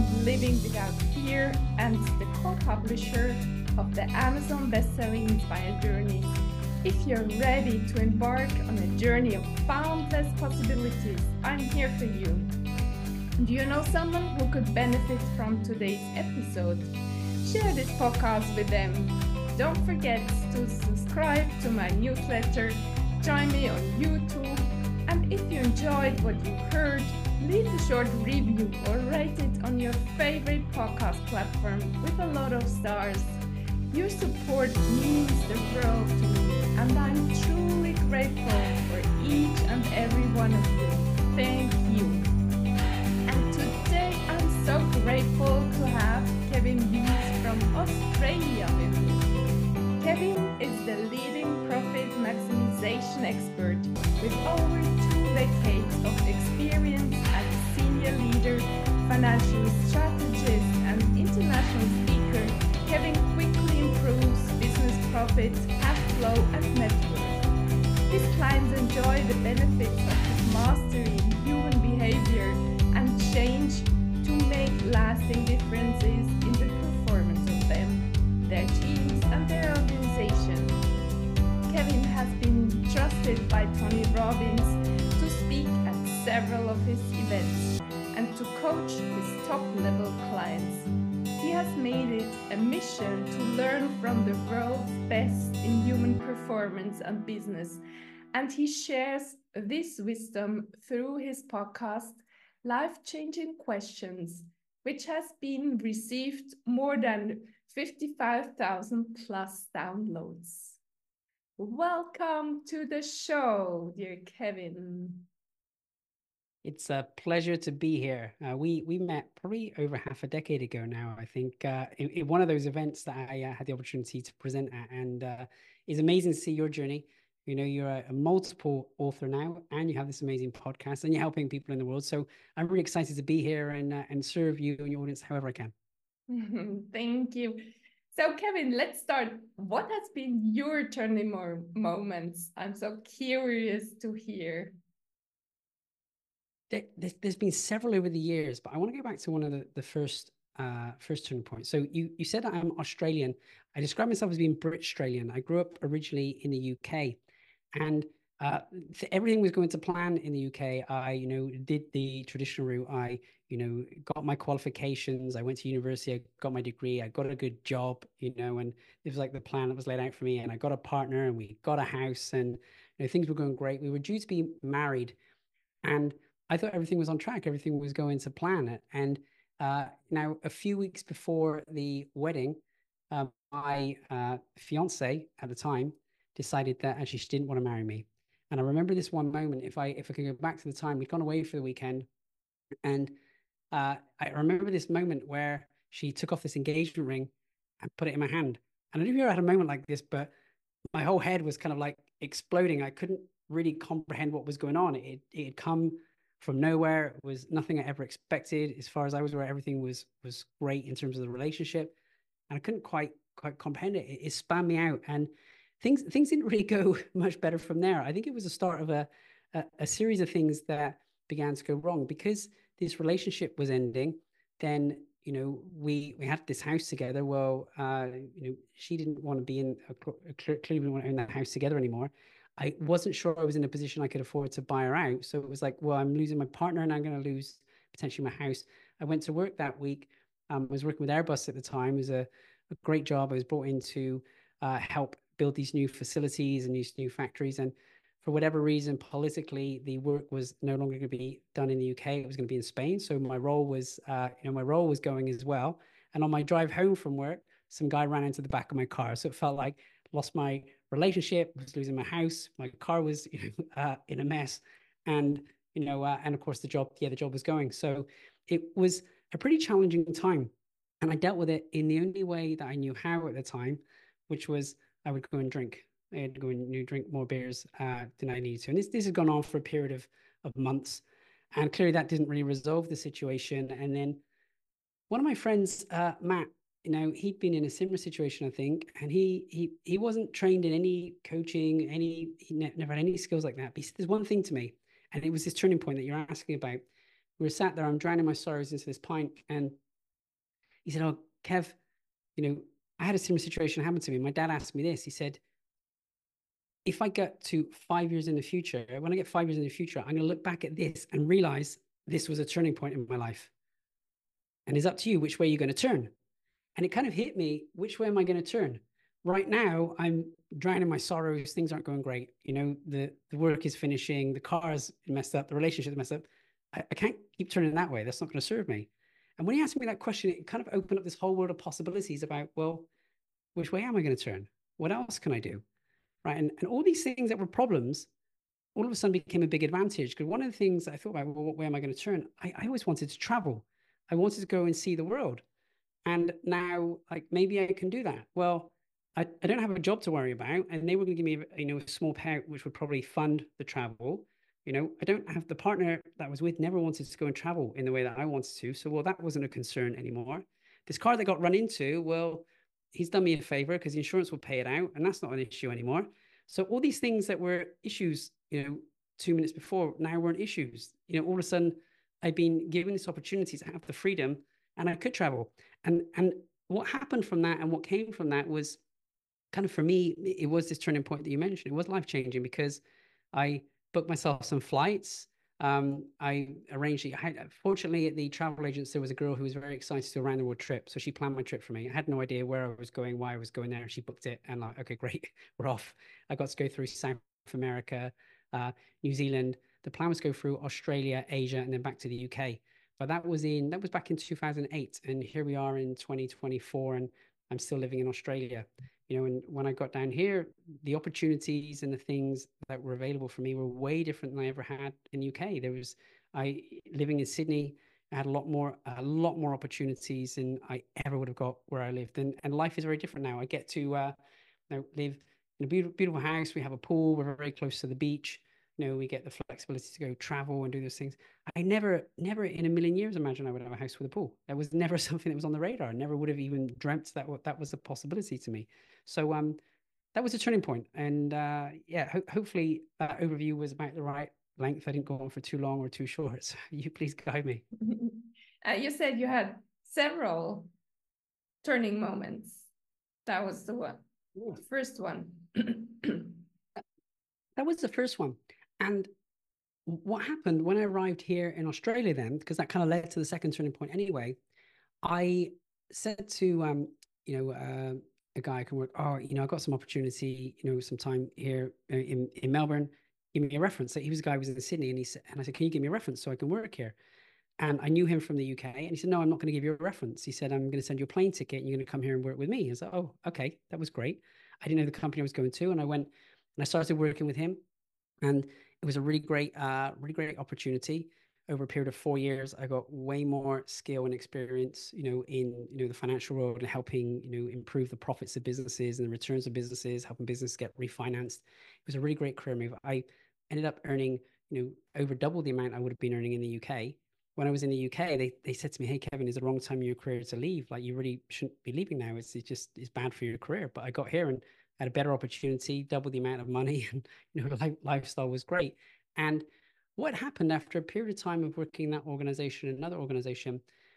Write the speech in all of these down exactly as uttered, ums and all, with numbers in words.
behind Living Without Fear and the co-publisher of the Amazon best-selling Inspire Journeys. If you're ready to embark on a journey of boundless possibilities, I'm here for you. Do you know someone who could benefit from today's episode? Share this podcast with them. Don't forget to subscribe to my newsletter, join me on YouTube, and if you enjoyed what you heard, leave a short review or rate it on your favorite podcast platform with a lot of stars. Your support means the world to me, and I'm truly grateful for each and every one of you. Thank you. And today I'm so grateful to have Kevin Wiese from Australia with me. Kevin is the leading profit maximization expert with over two decades of experience as a senior leader, financial strategist, and international speaker. Kevin quickly improves business profits, cash flow, and net worth. His clients enjoy the benefits of his mastery in human behavior and change to make lasting differences in the performance of them, their teams, and their organization. Kevin has been trusted by Tony Robbins to speak at several of his events and to coach his top-level clients. He has made it a mission to learn from the world's best in human performance and business, and he shares this wisdom through his podcast, Life-Changing Questions, which has been received more than fifty-five thousand plus downloads. Welcome to the show, dear Kevin. It's a pleasure to be here. Uh, we we met probably over half a decade ago now, I think, uh, in, in one of those events that I uh, had the opportunity to present at. And uh, it's amazing to see your journey. You know, you're a, a multiple author now, and you have this amazing podcast, and you're helping people in the world. So I'm really excited to be here and uh, and serve you and your audience however I can. Thank you. So, Kevin, let's start. What has been your turning mo moments? I'm so curious to hear. There, there's, there's been several over the years, but I want to go back to one of the, the first uh, first turning points. So you you said I'm Australian. I describe myself as being Brit-Australian. I grew up originally in the U K, and uh, everything was going to plan in the U K. I, you know, did the traditional route. I, you know, got my qualifications. I went to university. I got my degree. I got a good job, you know, and it was like the plan that was laid out for me. And I got a partner, and we got a house, and you know, things were going great. We were due to be married, and I thought everything was on track. Everything was going to plan. And uh, now, a few weeks before the wedding, uh, my uh, fiance at the time decided that actually she didn't want to marry me. And I remember this one moment. If I if I can go back to the time, we'd gone away for the weekend, and uh, I remember this moment where she took off this engagement ring and put it in my hand. And I don't know if you ever had a moment like this, but my whole head was kind of like exploding. I couldn't really comprehend what was going on. It it had come from nowhere. It was nothing I ever expected. As far as I was aware, everything was was great in terms of the relationship, and I couldn't quite quite comprehend it. It, it spun me out, and things things didn't really go much better from there. I think it was the start of a, a a series of things that began to go wrong because this relationship was ending. Then you know we we had this house together. Well, uh, you know she didn't want to be in a, clearly didn't want to own that house together anymore. I wasn't sure I was in a position I could afford to buy her out. So it was like, well, I'm losing my partner and I'm going to lose potentially my house. I went to work that week. Um, I was working with Airbus at the time. It was a, a great job. I was brought in to uh, help build these new facilities and these new factories. And for whatever reason, politically, the work was no longer going to be done in the U K. It was going to be in Spain. So my role was, uh, you know, my role was going as well. And on my drive home from work, some guy ran into the back of my car. So it felt like lost my relationship, was losing my house, my car was you know, uh, in a mess, and you know, uh, and of course the job, yeah, the job was going. So it was a pretty challenging time, and I dealt with it in the only way that I knew how at the time, which was I would go and drink. I had to go and you know, drink more beers uh, than I needed to, and this this has gone on for a period of of months, and clearly that didn't really resolve the situation. And then one of my friends, uh, Matt, you know, he'd been in a similar situation, I think, and he he he wasn't trained in any coaching, any he ne never had any skills like that. But he said, there's one thing to me, and it was this turning point that you're asking about. We were sat there, I'm drowning my sorrows into this pint, and He said, oh, Kev, you know, I had a similar situation happen to me. My dad asked me this. He said, if I get to five years in the future, when I get five years in the future, I'm going to look back at this and realize this was a turning point in my life. And it's up to you which way you're going to turn. And it kind of hit me, which way am I going to turn? Right now, I'm drowning my sorrows. Things aren't going great. You know, the, the work is finishing, the car is messed up, the relationship is messed up. I, I can't keep turning that way. That's not going to serve me. And when he asked me that question, it kind of opened up this whole world of possibilities about, well, which way am I going to turn? What else can I do? Right. And, and all these things that were problems all of a sudden became a big advantage. Because one of the things I thought about, well, what way am I going to turn? I, I always wanted to travel. I wanted to go and see the world. And now, like, maybe I can do that. Well, I, I don't have a job to worry about. And they were going to give me, you know, a small payout, which would probably fund the travel. You know, I don't have the partner that I was with, never wanted to go and travel in the way that I wanted to. So, well, that wasn't a concern anymore. This car that got run into, well, he's done me a favor because the insurance will pay it out. And that's not an issue anymore. So all these things that were issues, you know, two minutes before now weren't issues. You know, all of a sudden I've been given this opportunity to have the freedom and I could travel. And, and what happened from that and what came from that was kind of, for me, it was this turning point that you mentioned. It was life-changing because I booked myself some flights. Um, I arranged it. I had, fortunately, at the travel agents, there was a girl who was very excited to do a round the world trip. So she planned my trip for me. I had no idea where I was going, why I was going there. She booked it and like, okay, great, we're off. I got to go through South America, uh, New Zealand. The plan was to go through Australia, Asia, and then back to the U K. But that was in, that was back in two thousand eight. And here we are in twenty twenty-four and I'm still living in Australia. You know, and when I got down here, the opportunities and the things that were available for me were way different than I ever had in the U K. There was, I living in Sydney, I had a lot more, a lot more opportunities than I ever would have got where I lived. And, and life is very different now. I get to uh, you know, live in a beautiful, beautiful house. We have a pool. We're very close to the beach. You know, we get the flexibility to go travel and do those things. I never, never in a million years imagined I would have a house with a pool. That was never something that was on the radar. I never would have even dreamt that that was a possibility to me. So um, that was a turning point. And uh, yeah, ho hopefully that overview was about the right length. I didn't go on for too long or too short. So you please guide me. Uh, you said you had several turning moments. That was the one, yeah. The first one. That was the first one. And what happened when I arrived here in Australia then, because that kind of led to the second turning point anyway, I said to, um, you know, uh, a guy I can work, oh, you know, I got some opportunity, you know, some time here in, in Melbourne, give me a reference. So he was a guy who was in Sydney and he said, and I said, can you give me a reference so I can work here? And I knew him from the U K and he said, no, I'm not going to give you a reference. He said, I'm going to send you a plane ticket and you're going to come here and work with me. I was like, oh, okay, that was great. I didn't know the company I was going to. And I went and I started working with him. And it was a really great, uh, really great opportunity. Over a period of four years, I got way more skill and experience, you know, in, you know, the financial world and helping, you know, improve the profits of businesses and the returns of businesses, helping business get refinanced. It was a really great career move. I ended up earning, you know, over double the amount I would have been earning in the U K. When I was in the U K, they, they said to me, hey, Kevin, is the wrong time in your career to leave? Like, you really shouldn't be leaving now. It's, it's just, it's bad for your career. But I got here and had a better opportunity, double the amount of money, and, you know, life, lifestyle was great. And what happened after a period of time of working in that organization and another organization,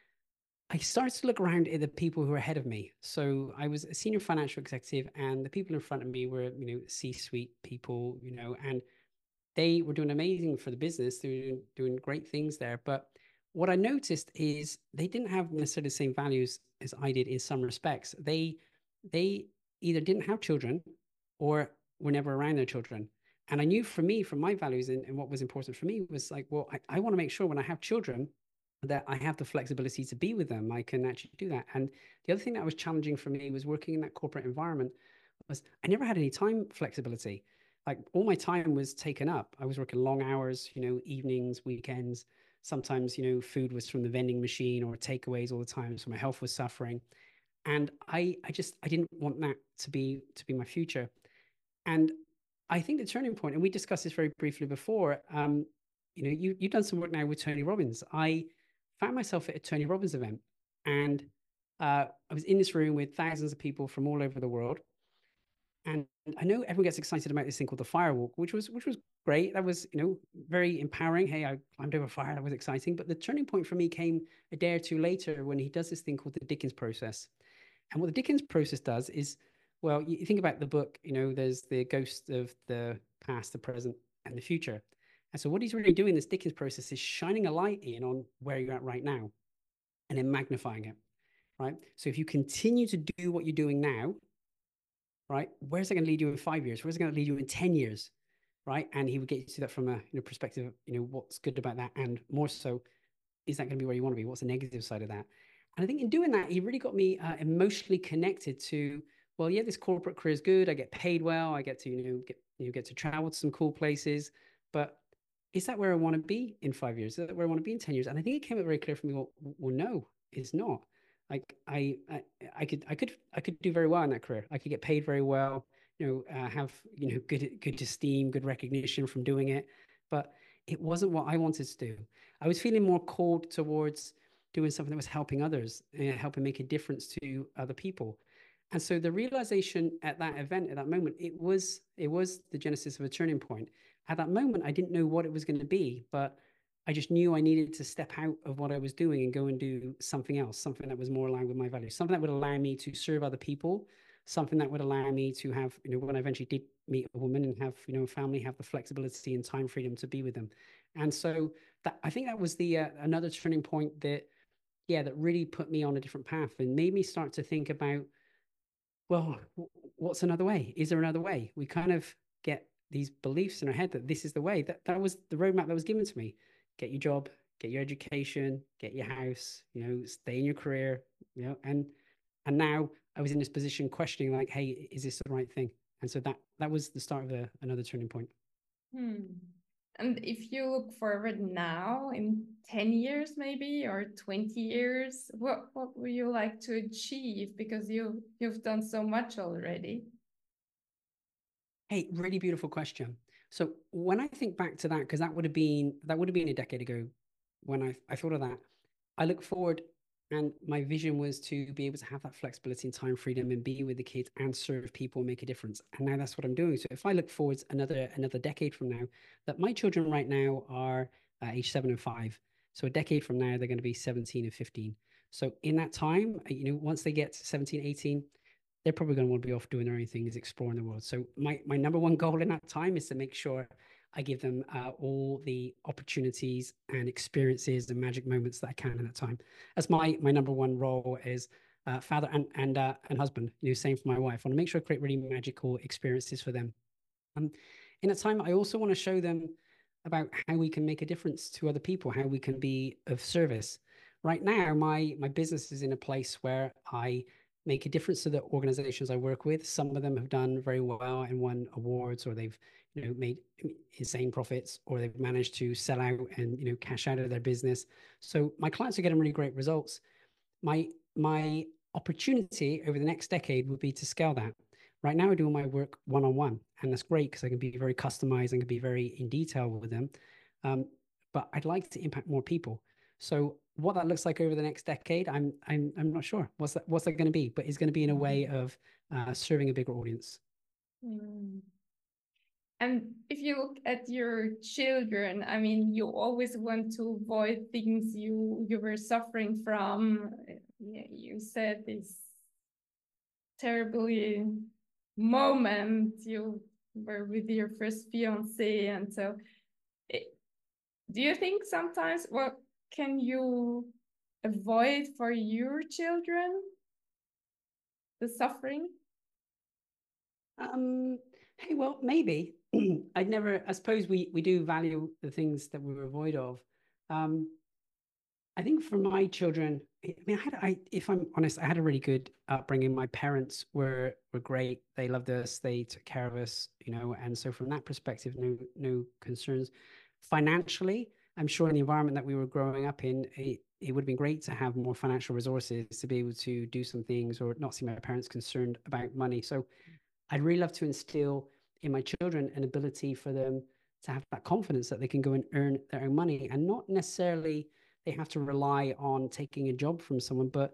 I started to look around at the people who were ahead of me. So I was a senior financial executive and the people in front of me were, you know, C-suite people, you know, and they were doing amazing for the business. They were doing, doing great things there. But what I noticed is they didn't have necessarily the same values as I did in some respects. They, they either didn't have children or were never around their children. And I knew for me, from my values and, and what was important for me was like, well, I, I want to make sure when I have children that I have the flexibility to be with them. I can actually do that. And the other thing that was challenging for me was working in that corporate environment was I never had any time flexibility. Like all my time was taken up. I was working long hours, you know, evenings, weekends. Sometimes, you know, food was from the vending machine or takeaways all the time. So my health was suffering. And I, I just, I didn't want that to be, to be my future. And I think the turning point, and we discussed this very briefly before, um, you know, you, you've done some work now with Tony Robbins. I found myself at a Tony Robbins event and uh, I was in this room with thousands of people from all over the world. And I know everyone gets excited about this thing called the firewalk, which was which was great. That was, you know, very empowering. Hey, I climbed over fire. That was exciting. But the turning point for me came a day or two later when he does this thing called the Dickens process. And what the Dickens process does is, well, you think about the book, you know, there's the ghost of the past, the present, and the future. And so what he's really doing, this Dickens process, is shining a light in on where you're at right now and then magnifying it, right? So if you continue to do what you're doing now, right, where's that going to lead you in five years? Where's it going to lead you in ten years, right? And he would get you to that from a you know, perspective of, you know, what's good about that, and more so, is that going to be where you want to be? What's the negative side of that? And I think in doing that, he really got me uh, emotionally connected to, well, yeah, this corporate career is good. I get paid well. I get to, you know, get, you get to travel to some cool places. But is that where I want to be in five years? Is that where I want to be in ten years? And I think it came out very clear for me, well, well no, it's not. Like I, I, I could, I could, I could do very well in that career. I could get paid very well, you know, uh, have, you know, good, good esteem, good recognition from doing it. But it wasn't what I wanted to do. I was feeling more called towards doing something that was helping others and helping make a difference to other people. And so the realization at that event, at that moment, it was it was the genesis of a turning point. At that moment, I didn't know what it was going to be, but I just knew I needed to step out of what I was doing and go and do something else, something that was more aligned with my values, something that would allow me to serve other people, something that would allow me to have, you know, when I eventually did meet a woman and have, you know, a family, have the flexibility and time freedom to be with them. And so that, I think that was the uh, another turning point that, yeah, that really put me on a different path and made me start to think about, well, what's another way? Is there another way? We kind of get these beliefs in our head that this is the way. That that was the roadmap that was given to me. Get your job, get your education, get your house, you know, stay in your career, you know, and and now I was in this position questioning like, hey, is this the right thing? And so that that was the start of a, another turning point. Hmm. And if you look forward now in ten years maybe or twenty years, what, what would you like to achieve? Because you, you've done so much already. Hey, really beautiful question. So when I think back to that, because that would have been that would have been a decade ago when I, I thought of that, I look forward and my vision was to be able to have that flexibility and time freedom and be with the kids and serve people and make a difference. And now that's what I'm doing. So if I look forwards another another decade from now, that my children right now are uh, age seven and five. So a decade from now, they're going to be seventeen and fifteen. So in that time, you know, once they get to seventeen, eighteen, they're probably going to want to be off doing their own things, exploring the world. So my my number one goal in that time is to make sure I give them uh, all the opportunities and experiences and magic moments that I can in that time. That's my my number one role as uh, father and and uh, and husband. You know, same for my wife. I want to make sure I create really magical experiences for them. Um, in that time, I also want to show them about how we can make a difference to other people, how we can be of service. Right now, my my business is in a place where I make a difference to the organizations I work with. Some of them have done very well and won awards, or they've, you know, made insane profits, or they've managed to sell out and, you know, cash out of their business. So my clients are getting really great results. My my opportunity over the next decade would be to scale that. Right now, I do my work one-on-one, and that's great because I can be very customized and can be very in detail with them. Um, but I'd like to impact more people. So what that looks like over the next decade, I'm I'm I'm not sure. What's that what's that going to be? But it's going to be in a way of uh, serving a bigger audience. Mm. And if you look at your children, I mean, you always want to avoid things you you were suffering from. Yeah, you said this terribly moment you were with your first fiance, and so it, do you think sometimes what can you avoid for your children the suffering? Um, hey, well, maybe. I'd never, I suppose we we do value the things that we avoid of. Um, I think for my children, I mean, I had, I, if I'm honest, I had a really good upbringing. My parents were were great. They loved us. They took care of us, you know. And so from that perspective, no no concerns. Financially, I'm sure in the environment that we were growing up in, it, it would have been great to have more financial resources to be able to do some things or not see my parents concerned about money. So I'd really love to instill in my children an ability for them to have that confidence that they can go and earn their own money and not necessarily they have to rely on taking a job from someone, but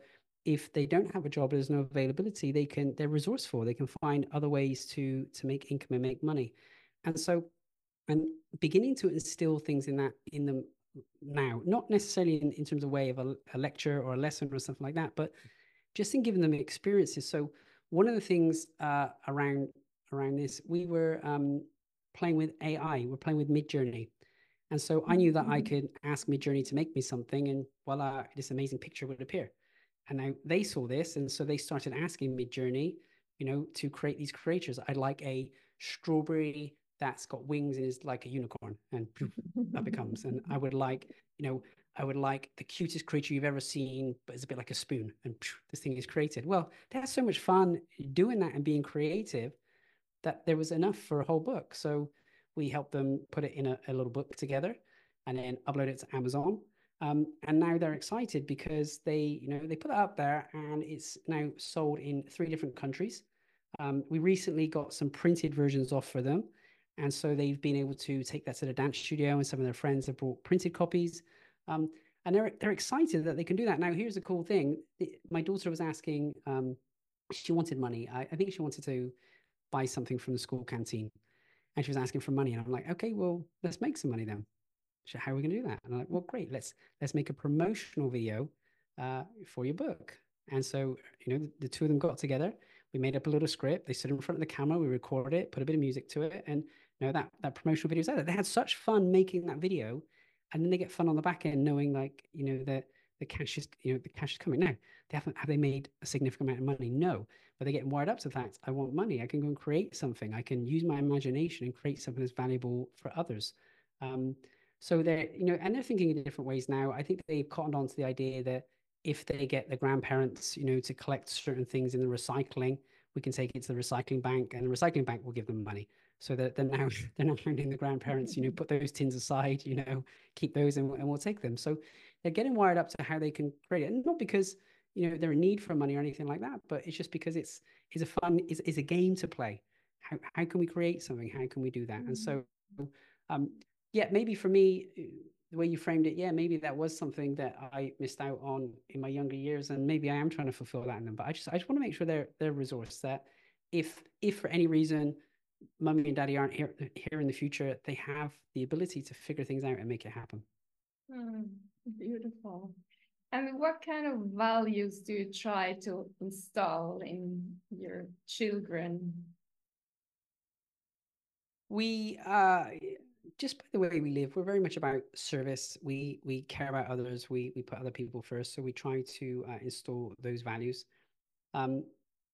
if they don't have a job, there's no availability, they can, they're resourceful. They can find other ways to to make income and make money. And so I'm beginning to instill things in that in them now, not necessarily in, in terms of way of a, a lecture or a lesson or something like that, but just in giving them experiences. So one of the things uh, around around this, we were um, playing with A I. We're playing with Midjourney. And so I knew that I could ask Midjourney to make me something, and voila, this amazing picture would appear. And now they saw this, and so they started asking Midjourney, you know, to create these creatures. I'd like a strawberry that's got wings and is like a unicorn, and poof, up it comes. And I would like, you know, I would like the cutest creature you've ever seen, but it's a bit like a spoon, and poof, this thing is created. Well, that's so much fun doing that and being creative that there was enough for a whole book. So we helped them put it in a, a little book together and then upload it to Amazon. Um, and now they're excited because they, you know, they put it up there and it's now sold in three different countries. Um, we recently got some printed versions off for them. And so they've been able to take that to the dance studio, and some of their friends have brought printed copies. Um, and they're, they're excited that they can do that. Now, here's a cool thing. My daughter was asking, um, she wanted money. I, I think she wanted to buy something from the school canteen. And she was asking for money. And I'm like, okay, well, let's make some money then. So how are we going to do that? And I'm like, well, great. Let's let's make a promotional video uh, for your book. And so, you know, the, the two of them got together. We made up a little script. They stood in front of the camera. We recorded it, put a bit of music to it, and you know that that promotional video is out there. They had such fun making that video, and then they get fun on the back end, knowing like you know that the cash is you know the cash is coming. Now, they haven't have they made a significant amount of money? No, but they're getting wired up to the fact I want money. I can go and create something. I can use my imagination and create something that's valuable for others. Um, so they're, you know, and they're thinking in different ways now. I think they've cottoned on to the idea that if they get the grandparents, you know, to collect certain things in the recycling, we can take it to the recycling bank, and the recycling bank will give them money. So that they're now they're now hounding the grandparents, you know, put those tins aside, you know, keep those and, and we'll take them. So they're getting wired up to how they can create it. And not because, you know, they're in need for money or anything like that, but it's just because it's it's a fun, it's, it's a game to play. How how can we create something? How can we do that? And so um yeah, maybe for me, the way you framed it, yeah, maybe that was something that I missed out on in my younger years, and maybe I am trying to fulfill that in them. But I just, I just want to make sure they're they're resourced. That if if for any reason, mummy and daddy aren't here here in the future, they have the ability to figure things out and make it happen. Mm, beautiful. And what kind of values do you try to install in your children? We uh just by the way we live, we're very much about service. We we care about others. We we put other people first. So we try to uh, install those values. Um,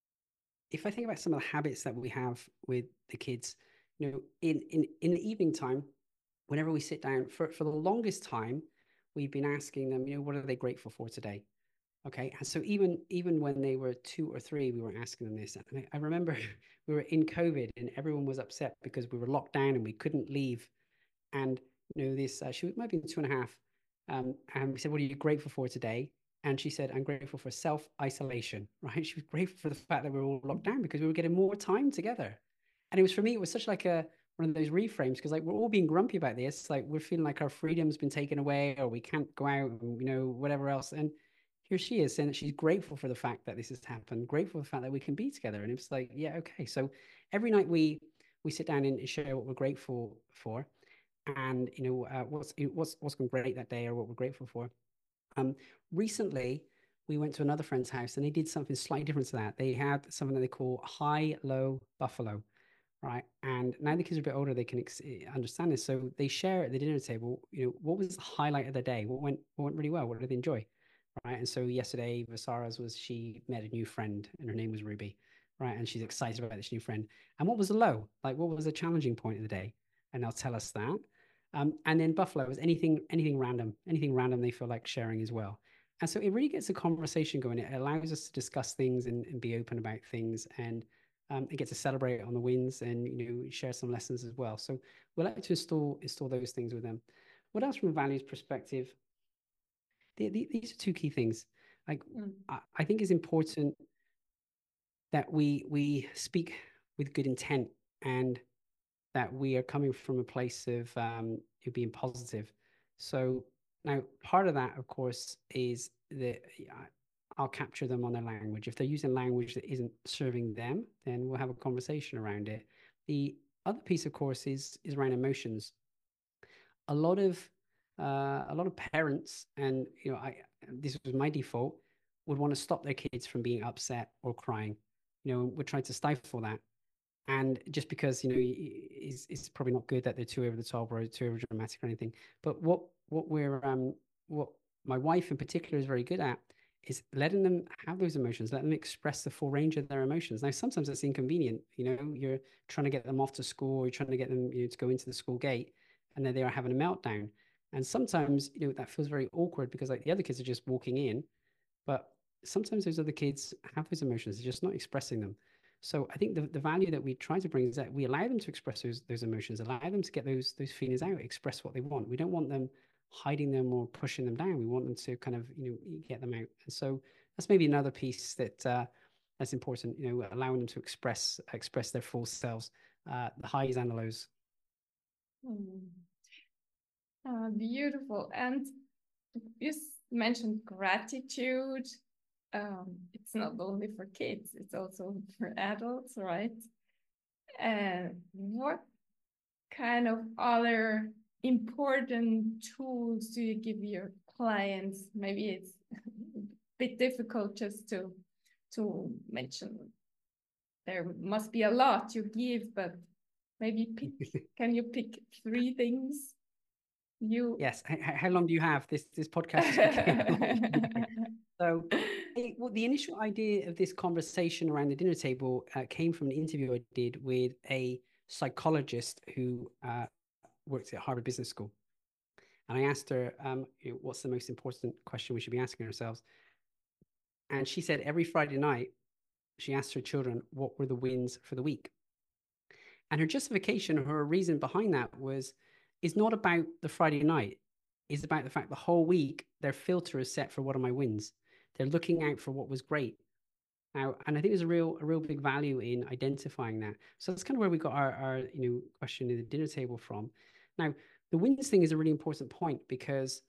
if I think about some of the habits that we have with the kids, you know, in in in the evening time, whenever we sit down, for for the longest time, we've been asking them, you know, what are they grateful for today? Okay, and so even even when they were two or three, we were asking them this. And I, I remember we were in COVID and everyone was upset because we were locked down and we couldn't leave. And you know, this uh, she might be two and a half. Um, and we said, "What are you grateful for today?" And she said, "I'm grateful for self-isolation." Right? She was grateful for the fact that we were all locked down because we were getting more time together. And it was for me, it was such like a one of those reframes because like we're all being grumpy about this. Like we're feeling like our freedom's been taken away or we can't go out, and, you know, whatever else. And here she is saying that she's grateful for the fact that this has happened, grateful for the fact that we can be together. And it was like, yeah, okay. So every night we we sit down and share what we're grateful for, and you know uh, what's what's what's going great that day or what we're grateful for. Um, recently we went to another friend's house and they did something slightly different to that. They had something that they call high low buffalo, right? And now the kids are a bit older, they can ex- understand this. So they share at the dinner table, you know, what was the highlight of the day? What went what went really well? What did they enjoy? Right. And so yesterday, Vasara's was she met a new friend and her name was Ruby. Right. And she's excited about this new friend. And what was the low? Like, what was the challenging point of the day? And they'll tell us that. Um, and then Buffalo was anything, anything random, anything random they feel like sharing as well. And so it really gets a conversation going. It allows us to discuss things and, and be open about things, and um, and get to celebrate on the wins and you know share some lessons as well. So we like to install install those things with them. What else from a values perspective? The, the, these are two key things. Like Mm. I, I think it's important that we we speak with good intent and that we are coming from a place of um, being positive. So now part of that, of course, is that I'll capture them on their language. If they're using language that isn't serving them, then we'll have a conversation around it. The other piece, of course, is is around emotions. A lot of uh, a lot of parents, and you know, I this was my default, would want to stop their kids from being upset or crying. You know, we're trying to stifle that. And just because, you know, it's, it's probably not good that they're too over the top or too over dramatic or anything. But what what we're um what my wife in particular is very good at is letting them have those emotions, letting them express the full range of their emotions. Now, sometimes it's inconvenient. You know, you're trying to get them off to school, you're trying to get them, you know, to go into the school gate, and then they are having a meltdown. And sometimes, you know, that feels very awkward because like the other kids are just walking in, but sometimes those other kids have those emotions, they're just not expressing them. So I think the, the value that we try to bring is that we allow them to express those those emotions, allow them to get those those feelings out, express what they want. We don't want them hiding them or pushing them down. We want them to kind of, you know, get them out. And so that's maybe another piece that uh, that's important, you know, allowing them to express express their full selves, uh, the highs and the lows. Mm. Uh, beautiful. And you mentioned gratitude. Um, it's not only for kids, it's also for adults, right? And what kind of other important tools do you give your clients? Maybe it's a bit difficult just to to mention. There must be a lot you give, but maybe pick, can you pick three things? You Yes. H how long do you have? This this podcast is okay. So, it, well, the initial idea of this conversation around the dinner table uh, came from an interview I did with a psychologist who uh, works at Harvard Business School. And I asked her, um, you know, what's the most important question we should be asking ourselves? And she said every Friday night, she asked her children, what were the wins for the week? And her justification, her reason behind that was, is not about the Friday night. It's about the fact the whole week, their filter is set for what are my wins. They're looking out for what was great. Now, and I think there's a real, a real big value in identifying that. So that's kind of where we got our, our, you know, question at the dinner table from. Now, the wins thing is a really important point because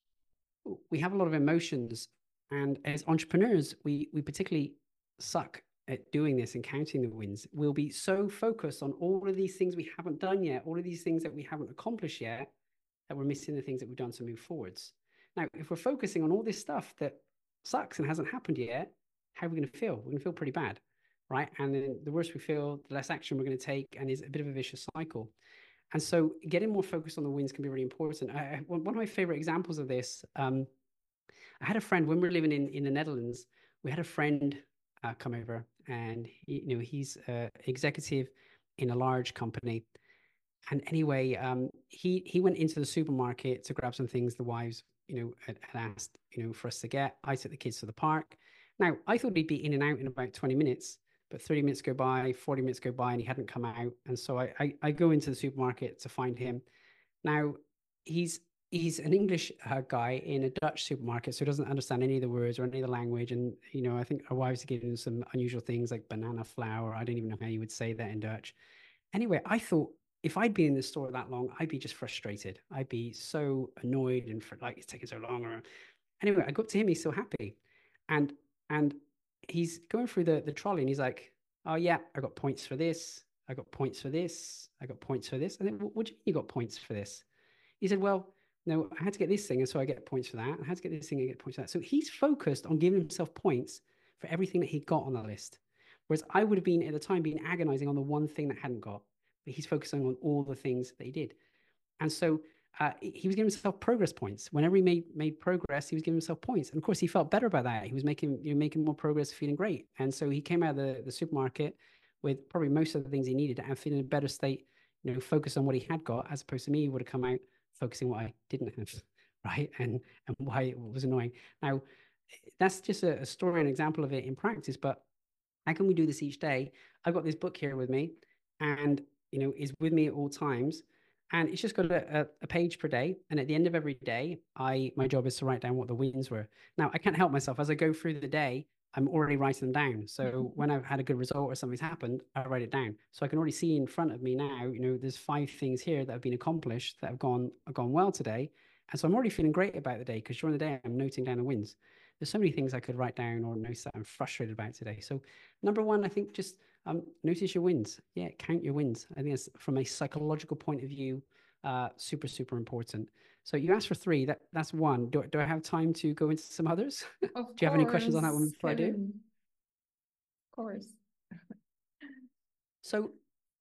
we have a lot of emotions, and as entrepreneurs, we we particularly suck at doing this and counting the wins. We'll be so focused on all of these things we haven't done yet, all of these things that we haven't accomplished yet, that we're missing the things that we've done to move forwards. Now, if we're focusing on all this stuff that sucks and hasn't happened yet, how are we going to feel? We're going to feel pretty bad, right? And then the worse we feel, the less action we're going to take, and is a bit of a vicious cycle. And so getting more focused on the wins can be really important. I, one of my favorite examples of this, um, I had a friend when we were living in, in the Netherlands, we had a friend uh, come over, and he, you know, he's an executive in a large company. And anyway, um, he he went into the supermarket to grab some things the wives, you know, had, had asked, you know, for us to get. I took the kids to the park. Now, I thought he'd be in and out in about twenty minutes, but thirty minutes go by, forty minutes go by, and he hadn't come out. And so I, I, I go into the supermarket to find him. Now, he's he's an English uh, guy in a Dutch supermarket, so he doesn't understand any of the words or any of the language. And, you know, I think our wives are giving him some unusual things like banana flour. I don't even know how you would say that in Dutch. Anyway, I thought if I'd been in the store that long, I'd be just frustrated. I'd be so annoyed and for like, it's taking so long. Or anyway, I go up to him, he's so happy. And and he's going through the, the trolley and he's like, oh yeah, I got points for this. I got points for this. I got points for this. I think, what do you mean you got points for this? He said, well, no, I had to get this thing, and so I get points for that. I had to get this thing, and I get points for that. So he's focused on giving himself points for everything that he got on the list. Whereas I would have been at the time been agonizing on the one thing that hadn't got, but he's focusing on all the things that he did. And so uh, he was giving himself progress points. Whenever he made made progress, he was giving himself points. And of course, he felt better about that. He was making you know, making more progress, feeling great. And so he came out of the, the supermarket with probably most of the things he needed and feeling in a better state, you know, focus on what he had got, as opposed to me, who would have come out focusing what I didn't have, right? And and why it was annoying. Now, that's just a, a story, an example of it in practice, but how can we do this each day? I've got this book here with me, and you know, is with me at all times. And it's just got a, a, page per day. And at the end of every day, I my job is to write down what the wins were. Now, I can't help myself. As I go through the day, I'm already writing them down. So when I've had a good result or something's happened, I write it down. So I can already see in front of me now, you know, there's five things here that have been accomplished that have gone, have gone well today. And so I'm already feeling great about the day because during the day, I'm noting down the wins. there's so many things I could write down or notes that I'm frustrated about today. So number one, I think just um, notice your wins. Yeah, count your wins. I think it's from a psychological point of view, uh, super, super important. So you asked for three, that that's one. Do, do I have time to go into some others? Of Do you have any questions on that one course, before I do? Kevin. Of course. So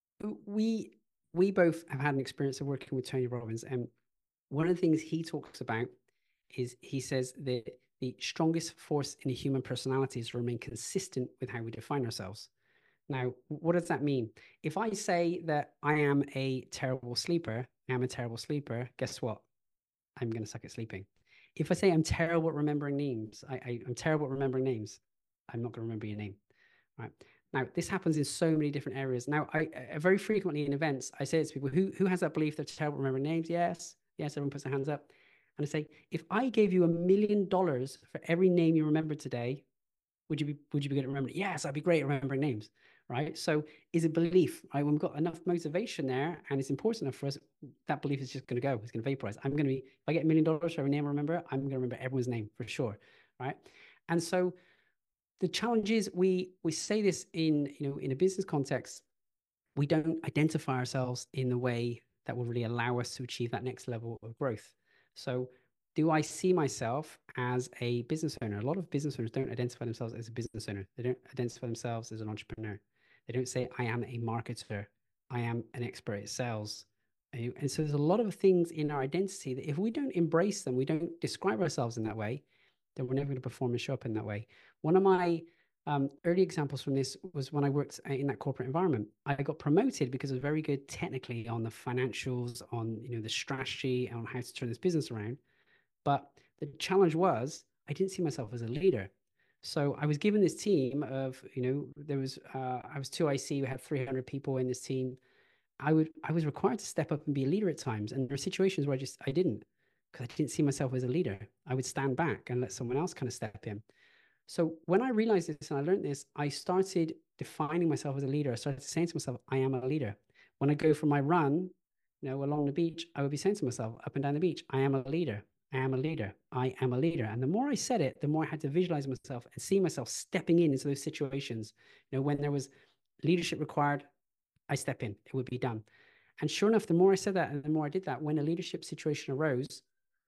we we both have had an experience of working with Tony Robbins, and one of the things he talks about is he says that the strongest force in a human personality is to remain consistent with how we define ourselves. Now, what does that mean? If I say that I am a terrible sleeper, I'm a terrible sleeper, guess what? I'm going to suck at sleeping. If I say I'm terrible at remembering names, I, I, I'm terrible at remembering names, I'm not going to remember your name, right? Now, this happens in so many different areas. Now, I, I very frequently in events, I say to people, who, who has that belief they're terrible at remembering names? Yes. Yes, everyone puts their hands up. And I say, if I gave you a million dollars for every name you remember today, would you be would you be good at remembering? Yes, I'd be great at remembering names, right? So is a belief, right? When we've got enough motivation there and it's important enough for us, that belief is just going to go. It's going to vaporize. I'm going to be, if I get a million dollars for every name I remember, I'm going to remember everyone's name for sure, right? And so the challenge is we we say this in, you know, in a business context, we don't identify ourselves in the way that will really allow us to achieve that next level of growth. So do I see myself as a business owner? A lot of business owners don't identify themselves as a business owner. They don't identify themselves as an entrepreneur. They don't say, I am a marketer. I am an expert at sales. And so there's a lot of things in our identity that if we don't embrace them, we don't describe ourselves in that way, then we're never going to perform and show up in that way. One of my um, early examples from this was when I worked in that corporate environment. I got promoted because I was very good technically on the financials, on, you know, the strategy, on how to turn this business around. But the challenge was I didn't see myself as a leader. So I was given this team of, you know, there was, uh, I was two I C, we had three hundred people in this team. I would, I was required to step up and be a leader at times. And there are situations where I just, I didn't, because I didn't see myself as a leader. I would stand back and let someone else kind of step in. So when I realized this and I learned this, I started defining myself as a leader. I started saying to myself, I am a leader. When I go for my run, you know, along the beach, I would be saying to myself up and down the beach, I am a leader. I am a leader. I am a leader. And the more I said it, the more I had to visualize myself and see myself stepping in into those situations. You know, when there was leadership required, I step in, it would be done. And sure enough, the more I said that and the more I did that, when a leadership situation arose,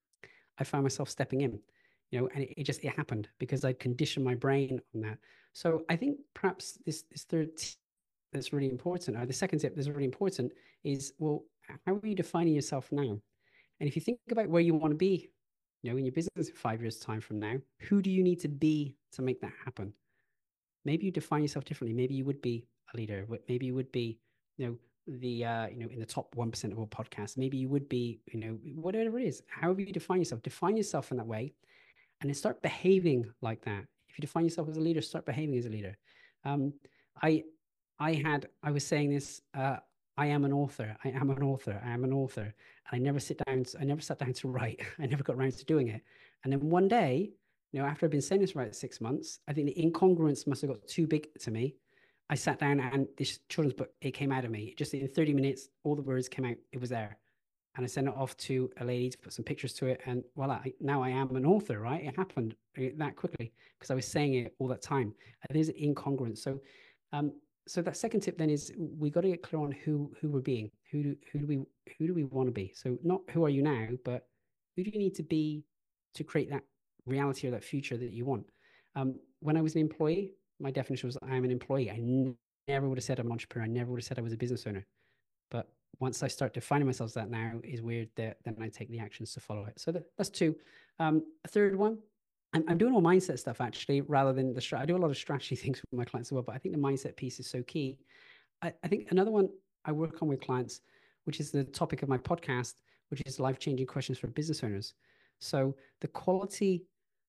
I found myself stepping in, you know, and it, it just, it happened because I'd conditioned my brain on that. So I think perhaps this, this third tip that's really important, or the second tip that's really important is, well, how are you defining yourself now? And if you think about where you want to be, you know, in your business in five years time from now, who do you need to be to make that happen? Maybe you define yourself differently. Maybe you would be a leader. Maybe you would be, you know, the, uh, you know, in the top one percent of all podcasts. Maybe you would be, you know, whatever it is, however you define yourself, define yourself in that way and then start behaving like that. If you define yourself as a leader, start behaving as a leader. Um, I, I had, I was saying this, uh, I am an author. I am an author. I am an author. And I never sit down. I never sat down to write. I never got around to doing it. And then one day, you know, after I've been saying this for about six months, I think the incongruence must have got too big to me. I sat down and this children's book, it came out of me. Just in thirty minutes, all the words came out. It was there. And I sent it off to a lady to put some pictures to it. And voila, I, now I am an author, right? It happened that quickly because I was saying it all that time. There's incongruence. So, um, so that second tip then is we got to get clear on who who we're being. Who do who do we who do we want to be? So not who are you now, but who do you need to be to create that reality or that future that you want? Um, when I was an employee, my definition was I'm an employee. I n- never would have said I'm an entrepreneur. I never would have said I was a business owner. But once I start defining myself as that now is weird that then I take the actions to follow it. So that, that's two. Um, a third one, I'm, I'm doing all mindset stuff actually, rather than the strategy. I do a lot of strategy things with my clients as well, but I think the mindset piece is so key. I, I think another one I work on with clients, which is the topic of my podcast, which is life-changing questions for business owners. So the quality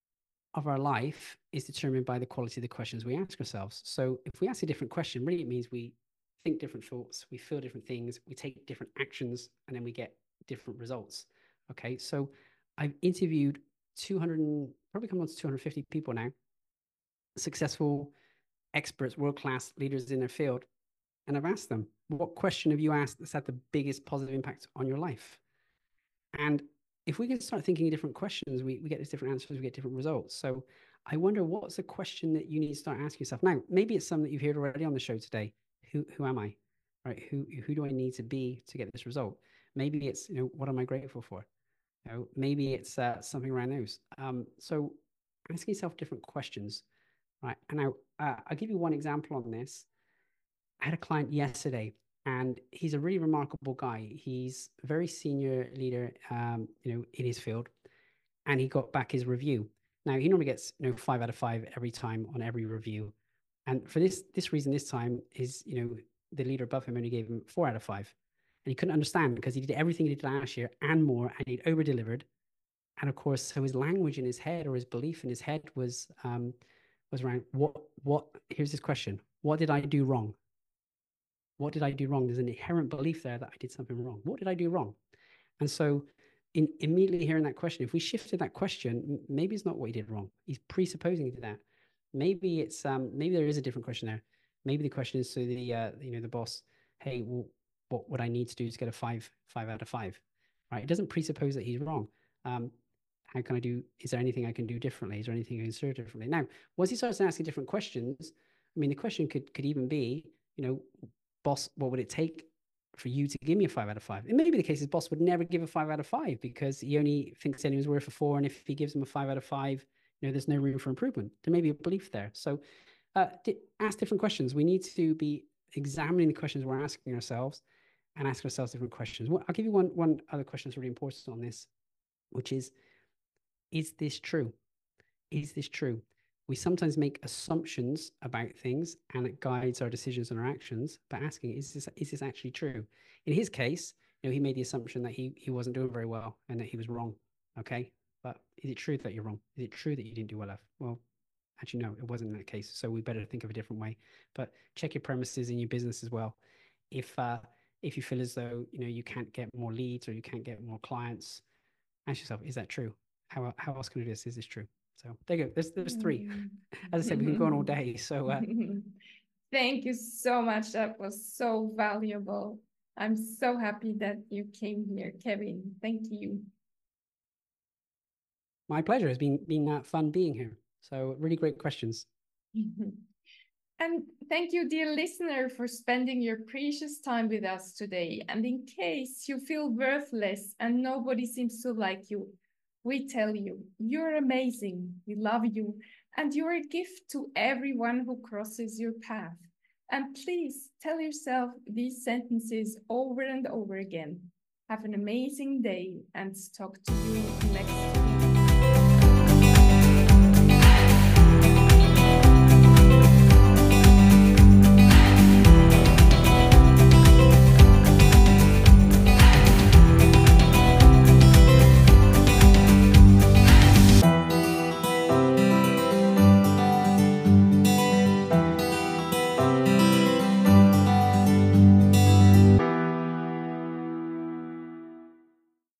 of our life is determined by the quality of the questions we ask ourselves. So if we ask a different question, really it means we think different thoughts, we feel different things, we take different actions, and then we get different results. Okay, so I've interviewed two hundred, probably come on to two hundred fifty people now, successful experts, world-class leaders in their field. And I've asked them, what question have you asked that's had the biggest positive impact on your life? And if we can start thinking different questions, we, we get these different answers, we get different results. So I wonder what's a question that you need to start asking yourself. Now, maybe it's something that you've heard already on the show today. Who who am I? Right? Who who do I need to be to get this result? Maybe it's, you know, what am I grateful for? You know, maybe it's uh, something around those. Um, so asking yourself different questions, right? And now uh, I'll give you one example on this. I had a client yesterday, and he's a really remarkable guy. He's a very senior leader, um, you know, in his field, and he got back his review. Now he normally gets, you know, five out of five every time on every review, and for this this reason, this time is, you know, the leader above him only gave him four out of five, and he couldn't understand because he did everything he did last year and more, and he'd over delivered, and of course, so his language in his head, or his belief in his head, was um, was around what what. Here's his question: what did I do wrong? What did I do wrong? There's an inherent belief there that I did something wrong. What did I do wrong? And so in immediately hearing that question, if we shifted that question, maybe it's not what he did wrong. He's presupposing he did that. Maybe it's, um, maybe there is a different question there. Maybe the question is to the, uh, you know, the boss, hey, well, what would I need to do to get a five, five out of five, right? It doesn't presuppose that he's wrong. Um, how can I do, is there anything I can do differently? Is there anything I can serve differently? Now, once he starts asking different questions, I mean, the question could, could even be, you know, boss, what would it take for you to give me a five out of five? It may be the case his boss would never give a five out of five because he only thinks anyone's worth a four. And if he gives him a five out of five, you know, there's no room for improvement. There may be a belief there. So uh, ask different questions. We need to be examining the questions we're asking ourselves and ask ourselves different questions. Well, I'll give you one, one other question that's really important on this, which is, is this true? Is this true? We sometimes make assumptions about things, and it guides our decisions and our actions. But asking, is this is this actually true? In his case, you know, he made the assumption that he he wasn't doing very well and that he was wrong. Okay, but is it true that you're wrong? Is it true that you didn't do well enough? Well, actually, no, it wasn't in that case. So we better think of a different way. But check your premises in your business as well. If uh, if you feel as though, you know, you can't get more leads or you can't get more clients, ask yourself, is that true? How how else can I do this? Is this true? So there you go. There's, there's three. As I said, we can go on all day. So uh... thank you so much. That was so valuable. I'm so happy that you came here, Kevin. Thank you. My pleasure. It's been, been uh, fun being here. So really great questions. And thank you, dear listener, for spending your precious time with us today. And in case you feel worthless and nobody seems to like you, we tell you, you're amazing, we love you, and you're a gift to everyone who crosses your path. And please tell yourself these sentences over and over again. Have an amazing day, and talk to you next week. Thank you.